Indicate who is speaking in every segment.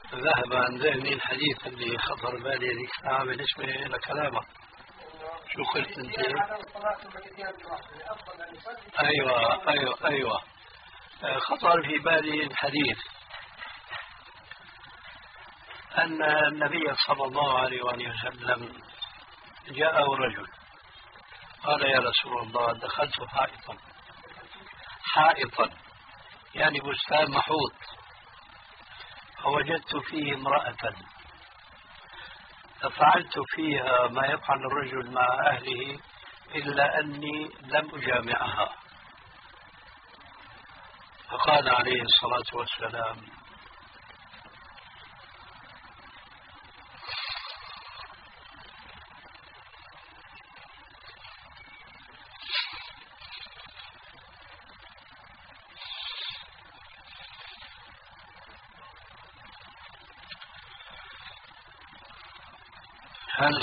Speaker 1: ذهب عن ذهني الحديث اللي خطر بالي هذيك الساعة بالنسبة لكلامك. شو قلت أنت؟ أيوة. خطر في بالي الحديث أن النبي صلى الله عليه وآله وسلم جاءه رجل قال يا رسول الله دخلت حائطا يعني بستان محوط فوجدت فيه امرأة ففعلت فيها ما يفعل الرجل مع أهله إلا أني لم أجامعها. فقال عليه الصلاة والسلام هل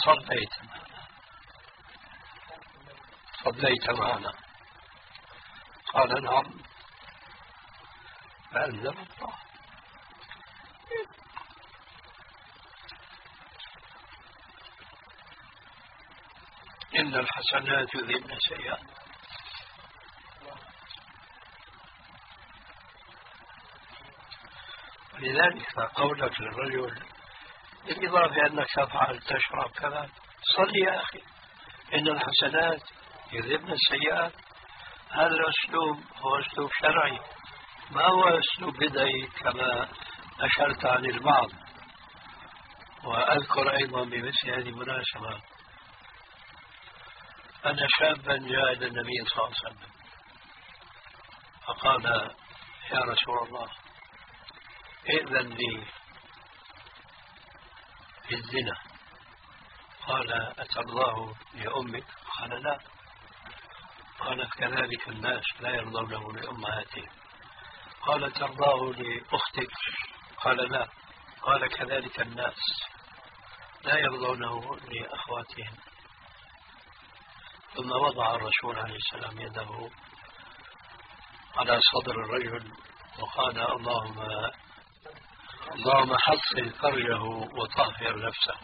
Speaker 1: صليت معنا؟ قال نعم. فأنزل الله إن الحسنات يذهبن السيئات. ولذلك قولك للرجل بالإضافة أنك تفعل تشرب كذا صلي يا أخي إن الحسنات يذهبن السيئات. هذا الأسلوب هو أسلوب شرعي ما هو أسلوب بدعي كما أشرت عن البعض. وأذكر أيضا بمثل هذه المناسبة أن شابا جاء إلى النبي صلى الله عليه وسلم فقال يا رسول الله ائذن لي في الزنا. قال أترضاه لأمك؟ قال لا. قالت كذلك الناس لا يرضونه لأمهاتهم. قال ترضاه لأختك؟ قال لا. قال كذلك الناس لا يرضونه لأخواتهم. ثم وضع الرسول عليه السلام يده على صدر الرجل وقال اللهم حصن فرجه وطهر نفسه.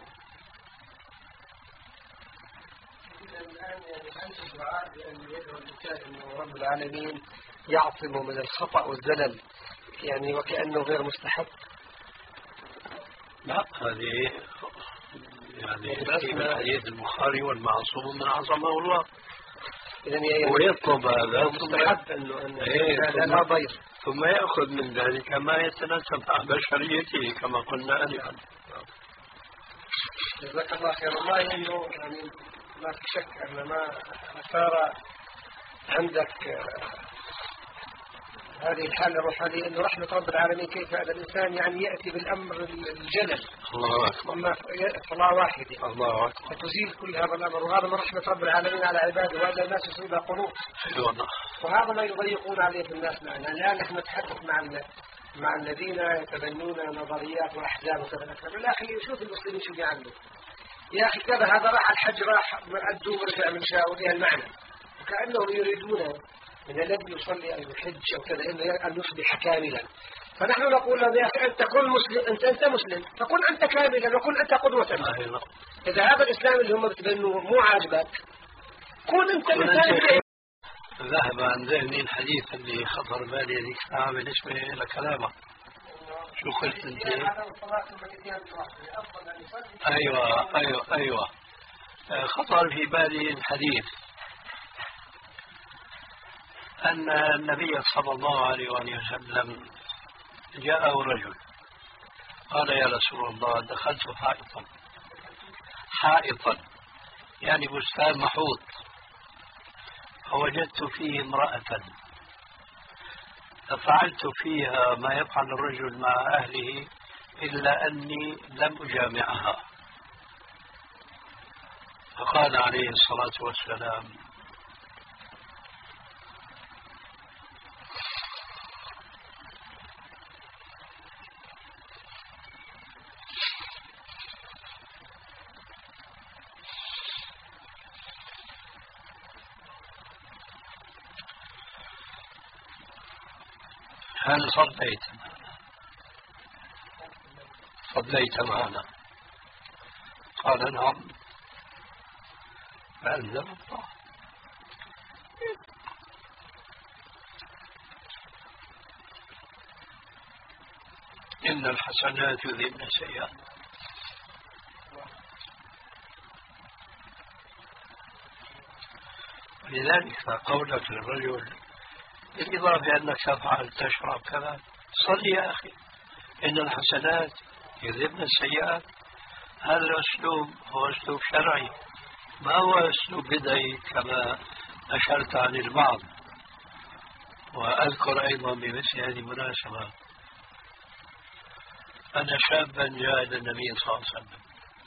Speaker 2: الدعاء بأن يدعو الإنسان أنه رب العالمين يعصمه من الخطأ والزلل يعني وكأنه غير مستحب.
Speaker 1: لا هذه يعني في حديث البخاري والمعصوم من عصمه الله. ويطلب هذا
Speaker 2: مستحب أنه ضير
Speaker 1: ثم يأخذ من ذلك ما يتناسب مع بشريته كما قلنا آنفا.
Speaker 2: جزاك الله خير. والله إنه يعني ما في شك أن ما أثار عندك هذه الحالة الروحانية أنه رحمة رب العالمين كيف هذا الإنسان يعني يأتي بالأمر الجلل
Speaker 1: الله أكبر
Speaker 2: صلاة واحدة
Speaker 1: الله أكبر
Speaker 2: فتزيل كل هذا الأمر. وهذا من رحمة رب العالمين على عباده وهذا الناس يصيبها قلوب. وهذا ما يضيقون عليه الناس معنا. الآن نحن نتحدث مع الذين يتبنون نظريات وأحزاب وكذا. يا أخي شوف المسلمين شو بيعملوا يا أخي كذا. هذا راح الحج راح أدوا ورجع من شاء وليها المعنى وكأنهم يريدون من الذي يصلي أن يحج أو كذا أن يصبح كاملا. فنحن نقول له يا أخي أنت كن مسلم. أنت مسلم فكن أنت كاملا وكن أنت قدوة. إذا هذا الإسلام اللي هم بتبنوه مو عاجبك كن أنت مثال.
Speaker 1: ذهب عن ذهني الحديث اللي خطر بالي هذيك الساعة بالنسبة لكلامك. شو قلت أنت؟ أيوة. خطر في بالي الحديث أن النبي صلى الله عليه وآله وسلم جاءه رجل قال يا رسول الله دخلت حائطا يعني بستان محوط فوجدت فيه امرأة ففعلت فيها ما يفعل الرجل مع أهله إلا أني لم أجامعها. فقال عليه الصلاة والسلام هل صليت معنا؟ قال نعم. فأنزل الله إن الحسنات يذهبن السيئات. لذلك قولك للرجل بالإضافة أنك تفعل تشرب كذا، صل يا أخي إن الحسنات يذهبن السيئات، هذا الأسلوب هو أسلوب شرعي، ما هو أسلوب بدعي كما أشرت عن البعض. وأذكر أيضا بمثل هذه المناسبة أن شابا جاء إلى النبي صلى الله عليه وسلم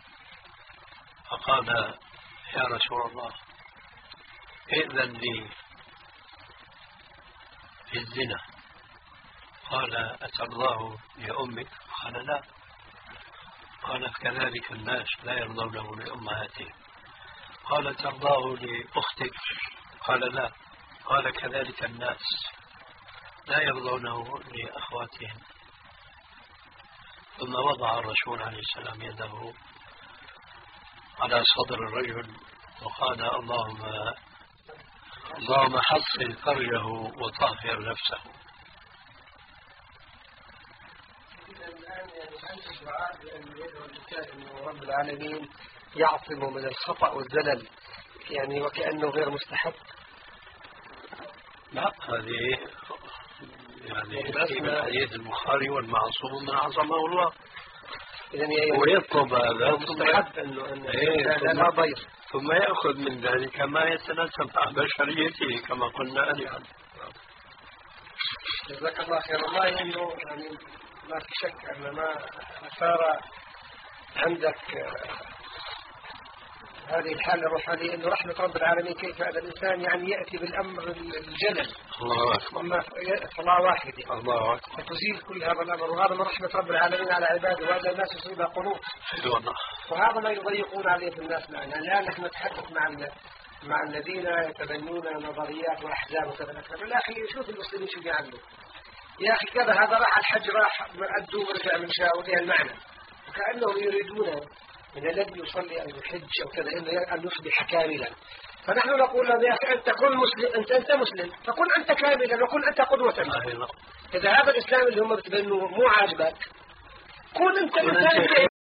Speaker 1: فقال يا رسول الله ائذن لي في الزنا. قال أترضاه لأمك؟ قال لا. قالت كذلك الناس لا يرضونه لأمهاتهم. قال ترضاه لأختك؟ قال لا. قال كذلك الناس لا يرضونه لأخواتهم. ثم وضع الرسول عليه السلام يده على صدر الرجل وقال اللهم حصن فرجه وطهر نفسه.
Speaker 2: أنه رب العالمين يعصمه من الخطأ والزلل، يعني وكأنه غير مستحب.
Speaker 1: لا، هذه من حديث البخاري والمعصوم من عصمه الله. ويطلب هذا
Speaker 2: مستحب أنه لا ضير،
Speaker 1: ثم يأخذ من ذلك ما يتناسب مع بشريته كما قلنا آنفا.
Speaker 2: جزاك الله خير. والله إنه يعني ما في شك أن ما أثار عندك هذه الحالة الروحانية أنه رحمة رب العالمين كيف هذا الإنسان يعني يأتي بالأمر الجلل.
Speaker 1: الله أكبر.
Speaker 2: أما صلاة واحدة
Speaker 1: الله أكبر
Speaker 2: فتزيل كل هذا الأمر، وهذا من رحمة رب العالمين على عباده، وهذا الناس يصيبها قنوط. وهذا ما يضيقون عليه الناس معنا، الآن نحن نتحدث مع الذين يتبنون نظريات وأحزاب وكذا. يا أخي شوف المسلمين شو بيعملوا يا أخي كذا، هذا راح الحج راح أدوا ورجع من شاء المعنى، وكأنهم يريدون من الذي يصلي أن يحج أو كذا أن يصبح كاملا. فنحن نقول له يا أخي أنت كن مسلم، أنت مسلم فكن أنت كاملا وكن أنت قدوة. إذا هذا الإسلام اللي هم بتبنوه مو عاجبك كن أنت